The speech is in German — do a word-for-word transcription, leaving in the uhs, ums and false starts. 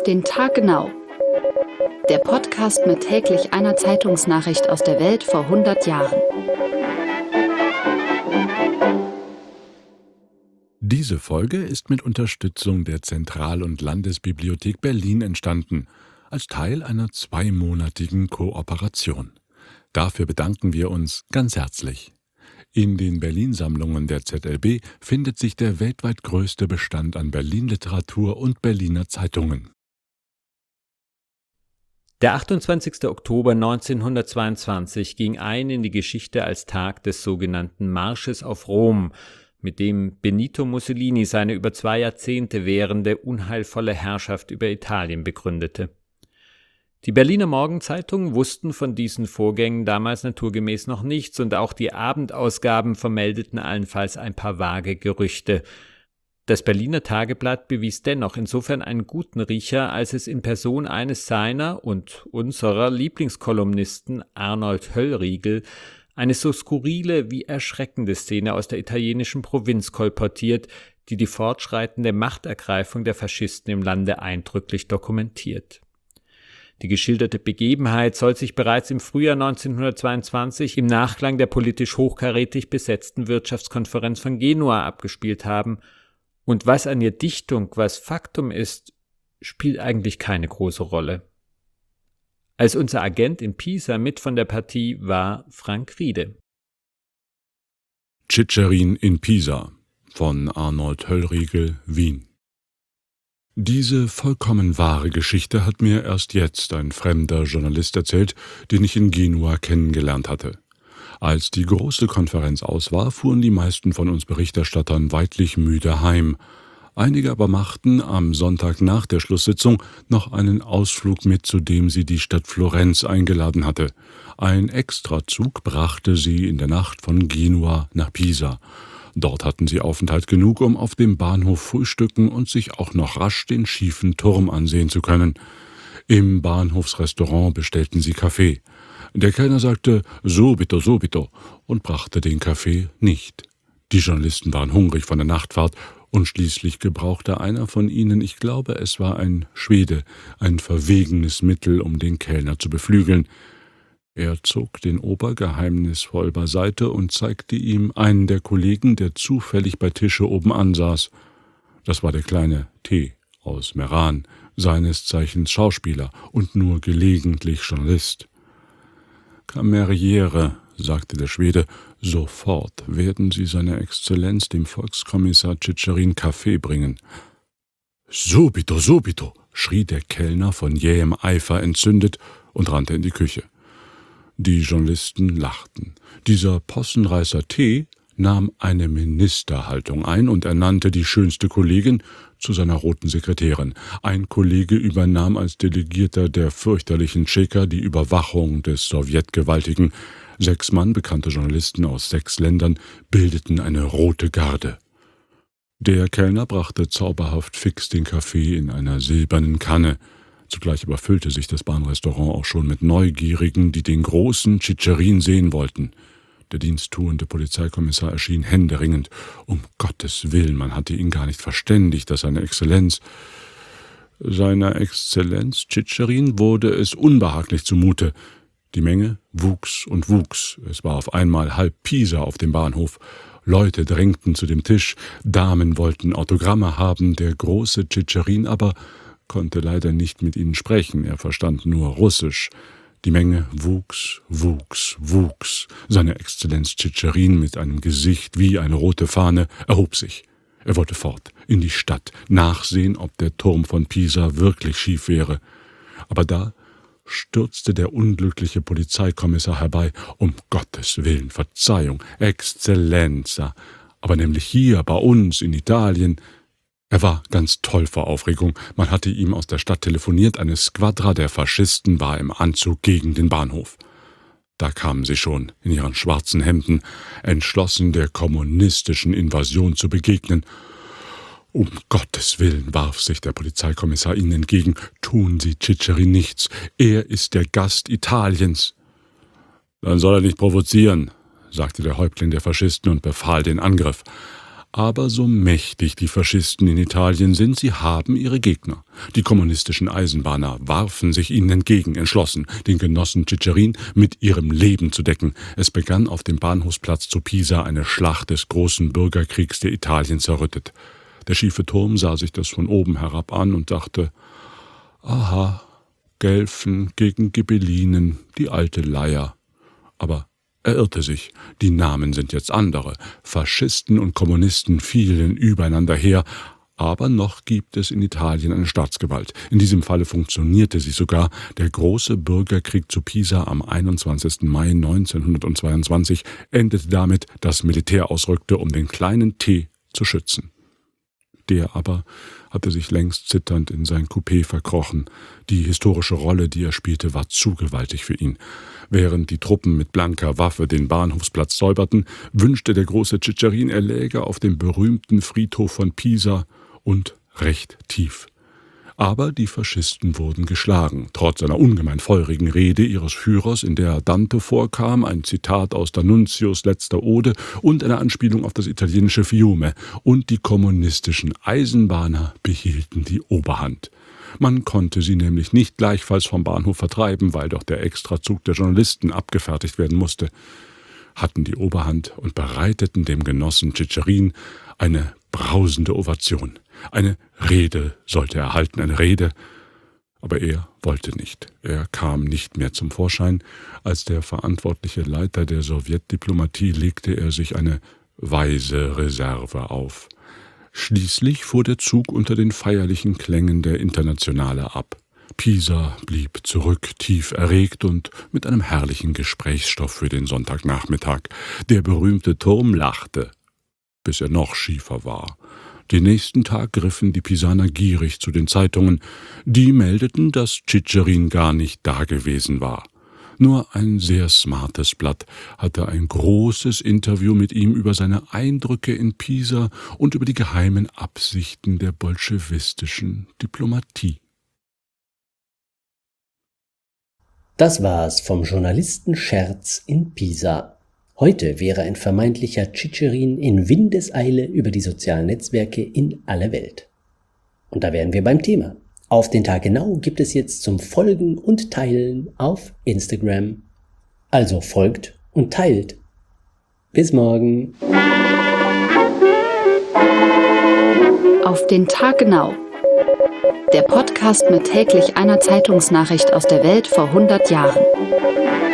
den Tag genau. Der Podcast mit täglich einer Zeitungsnachricht aus der Welt vor hundert Jahren. Diese Folge ist mit Unterstützung der Zentral- und Landesbibliothek Berlin entstanden, als Teil einer zweimonatigen Kooperation. Dafür bedanken wir uns ganz herzlich. In den Berlin-Sammlungen der Z L B findet sich der weltweit größte Bestand an Berlin-Literatur und Berliner Zeitungen. Der achtundzwanzigster Oktober neunzehnhundertzweiundzwanzig ging ein in die Geschichte als Tag des sogenannten Marsches auf Rom, mit dem Benito Mussolini seine über zwei Jahrzehnte währende unheilvolle Herrschaft über Italien begründete. Die Berliner Morgenzeitungen wussten von diesen Vorgängen damals naturgemäß noch nichts und auch die Abendausgaben vermeldeten allenfalls ein paar vage Gerüchte. Das Berliner Tageblatt bewies dennoch insofern einen guten Riecher, als es in Person eines seiner und unserer Lieblingskolumnisten Arnold Höllriegel eine so skurrile wie erschreckende Szene aus der italienischen Provinz kolportiert, die die fortschreitende Machtergreifung der Faschisten im Lande eindrücklich dokumentiert. Die geschilderte Begebenheit soll sich bereits im Frühjahr neunzehnhundertzweiundzwanzig im Nachklang der politisch hochkarätig besetzten Wirtschaftskonferenz von Genua abgespielt haben. Und was an ihr Dichtung, was Faktum ist, spielt eigentlich keine große Rolle. Als unser Agent in Pisa mit von der Partie war Frank Riede. Tschitscherin in Pisa von Arnold Höllriegel, Wien. Diese vollkommen wahre Geschichte hat mir erst jetzt ein fremder Journalist erzählt, den ich in Genua kennengelernt hatte. Als die große Konferenz aus war, fuhren die meisten von uns Berichterstattern weidlich müde heim. Einige aber machten am Sonntag nach der Schlusssitzung noch einen Ausflug mit, zu dem sie die Stadt Florenz eingeladen hatte. Ein Extrazug brachte sie in der Nacht von Genua nach Pisa. Dort hatten sie Aufenthalt genug, um auf dem Bahnhof frühstücken und sich auch noch rasch den schiefen Turm ansehen zu können. Im Bahnhofsrestaurant bestellten sie Kaffee. Der Kellner sagte »Subito, subito« und brachte den Kaffee nicht. Die Journalisten waren hungrig von der Nachtfahrt und schließlich gebrauchte einer von ihnen, ich glaube, es war ein Schwede, ein verwegenes Mittel, um den Kellner zu beflügeln. Er zog den Ober geheimnisvoll beiseite und zeigte ihm einen der Kollegen, der zufällig bei Tische oben ansaß. Das war der kleine T. aus Meran, seines Zeichens Schauspieler und nur gelegentlich Journalist. »Cameriere«, sagte der Schwede, »sofort werden Sie seiner Exzellenz, dem Volkskommissar Tschitscherin, Kaffee bringen.« »Subito, subito«, schrie der Kellner von jähem Eifer entzündet und rannte in die Küche. Die Journalisten lachten. Dieser Possenreißer T. nahm eine Ministerhaltung ein und ernannte die schönste Kollegin zu seiner roten Sekretärin. Ein Kollege übernahm als Delegierter der fürchterlichen Tscheker die Überwachung des Sowjetgewaltigen. Sechs Mann, bekannte Journalisten aus sechs Ländern, bildeten eine rote Garde. Der Kellner brachte zauberhaft fix den Kaffee in einer silbernen Kanne. Zugleich überfüllte sich das Bahnrestaurant auch schon mit Neugierigen, die den großen Tschitscherin sehen wollten. Der diensttuende Polizeikommissar erschien händeringend. Um Gottes Willen, man hatte ihn gar nicht verständigt, dass seine Exzellenz... Seiner Exzellenz Tschitscherin wurde es unbehaglich zumute. Die Menge wuchs und wuchs. Es war auf einmal halb Pisa auf dem Bahnhof. Leute drängten zu dem Tisch, Damen wollten Autogramme haben, der große Tschitscherin aber konnte leider nicht mit ihnen sprechen, er verstand nur Russisch. Die Menge wuchs, wuchs, wuchs. Seine Exzellenz Tschitscherin mit einem Gesicht wie eine rote Fahne erhob sich. Er wollte fort, in die Stadt, nachsehen, ob der Turm von Pisa wirklich schief wäre. Aber da stürzte der unglückliche Polizeikommissar herbei. »Um Gottes Willen, Verzeihung, Exzellenza, aber nämlich hier bei uns in Italien.« Er war ganz toll vor Aufregung. Man hatte ihm aus der Stadt telefoniert, eine Squadra der Faschisten war im Anzug gegen den Bahnhof. Da kamen sie schon, in ihren schwarzen Hemden, entschlossen, der kommunistischen Invasion zu begegnen. »Um Gottes Willen«, warf sich der Polizeikommissar ihnen entgegen, »tun Sie Tschitscherin nichts. Er ist der Gast Italiens.« »Dann soll er nicht provozieren«, sagte der Häuptling der Faschisten und befahl den Angriff. Aber so mächtig die Faschisten in Italien sind, sie haben ihre Gegner. Die kommunistischen Eisenbahner warfen sich ihnen entgegen, entschlossen, den Genossen Cicerin mit ihrem Leben zu decken. Es begann auf dem Bahnhofsplatz zu Pisa eine Schlacht des großen Bürgerkriegs, der Italien zerrüttet. Der schiefe Turm sah sich das von oben herab an und dachte, aha, Guelfen gegen Ghibellinen, die alte Leier. Aber er irrte sich, die Namen sind jetzt andere. Faschisten und Kommunisten fielen übereinander her, aber noch gibt es in Italien eine Staatsgewalt. In diesem Falle funktionierte sie sogar. Der große Bürgerkrieg zu Pisa am einundzwanzigsten Mai neunzehnhundertzweiundzwanzig endete damit, dass Militär ausrückte, um den kleinen T zu schützen. Der aber hatte sich längst zitternd in sein Coupé verkrochen. Die historische Rolle, die er spielte, war zu gewaltig für ihn. Während die Truppen mit blanker Waffe den Bahnhofsplatz säuberten, wünschte der große Cicerin, er läge auf dem berühmten Friedhof von Pisa und recht tief. Aber die Faschisten wurden geschlagen, trotz einer ungemein feurigen Rede ihres Führers, in der Dante vorkam, ein Zitat aus D'Annunzios letzter Ode und eine Anspielung auf das italienische Fiume, und die kommunistischen Eisenbahner behielten die Oberhand. Man konnte sie nämlich nicht gleichfalls vom Bahnhof vertreiben, weil doch der Extrazug der Journalisten abgefertigt werden musste, hatten die Oberhand und bereiteten dem Genossen Cicerin eine brausende Ovation. Eine Rede sollte er halten, eine Rede, aber er wollte nicht. Er kam nicht mehr zum Vorschein. Als der verantwortliche Leiter der Sowjetdiplomatie legte er sich eine weise Reserve auf. Schließlich fuhr der Zug unter den feierlichen Klängen der Internationale ab. Pisa blieb zurück, tief erregt und mit einem herrlichen Gesprächsstoff für den Sonntagnachmittag. Der berühmte Turm lachte, bis er noch schiefer war. Den nächsten Tag griffen die Pisaner gierig zu den Zeitungen. Die meldeten, dass Cicerin gar nicht dagewesen war. Nur ein sehr smartes Blatt hatte ein großes Interview mit ihm über seine Eindrücke in Pisa und über die geheimen Absichten der bolschewistischen Diplomatie. Das war's vom Journalisten Scherz in Pisa. Heute wäre ein vermeintlicher Cicerin in Windeseile über die sozialen Netzwerke in aller Welt. Und da wären wir beim Thema. Auf den Tag genau gibt es jetzt zum Folgen und Teilen auf Instagram. Also folgt und teilt. Bis morgen. Auf den Tag genau. Der Podcast mit täglich einer Zeitungsnachricht aus der Welt vor hundert Jahren.